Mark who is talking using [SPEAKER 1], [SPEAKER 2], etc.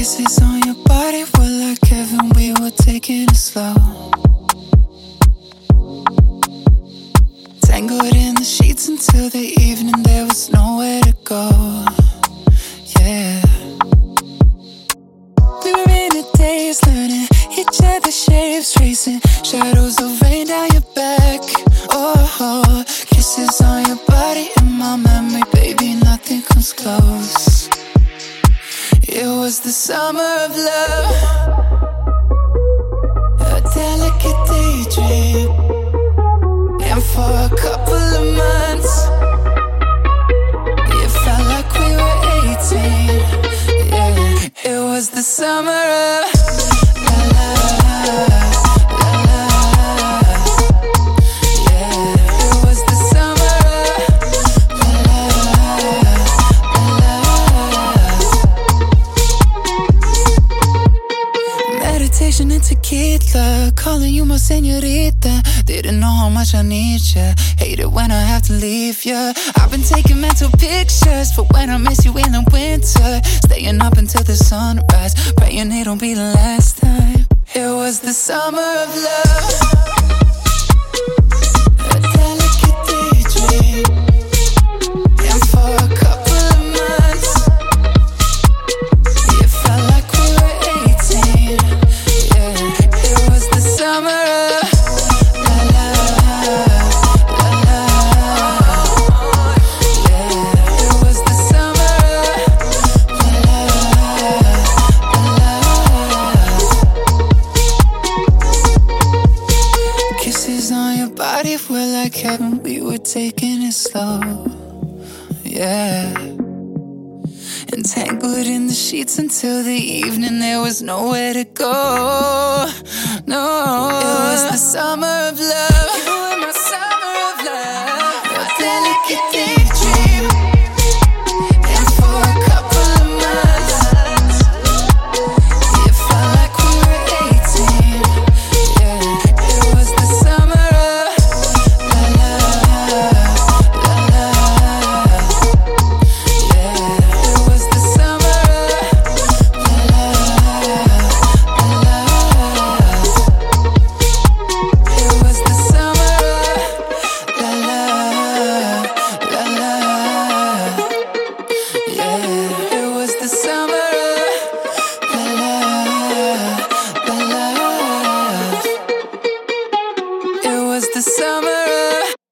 [SPEAKER 1] Kisses on your body were like heaven, we were taking it slow. Tangled in the sheets until the evening, there was nowhere to go. Yeah. We were in a daze, learning each other's shapes, tracing shadows of rain down your back. Oh, kisses on your body in my memory, baby, nothing comes close. It was the summer of love, a delicate daydream. And for a couple of months, it felt like we were 18. Yeah, it was the summer of la la la la. Yeah, it was the summer of la la la. Meditation and tequila, calling you my señorita. Didn't know how much I need ya. Hate it when I have to leave ya. I've been taking mental pictures for when I miss you in the winter. Staying up until the sunrise, praying it'll be the last time. It was the summer of love, a delicate daydream. And for a couple of months, it felt like we were 18. Yeah, it was the summer of body were like heaven, we were taking it slow. Yeah. Entangled in the sheets until the evening, there was nowhere to go. No, it was the summer of love. You were my summer of love, a delicate daydream. And for a couple of months, it felt like we were 18. Yeah, it was the summer. The summer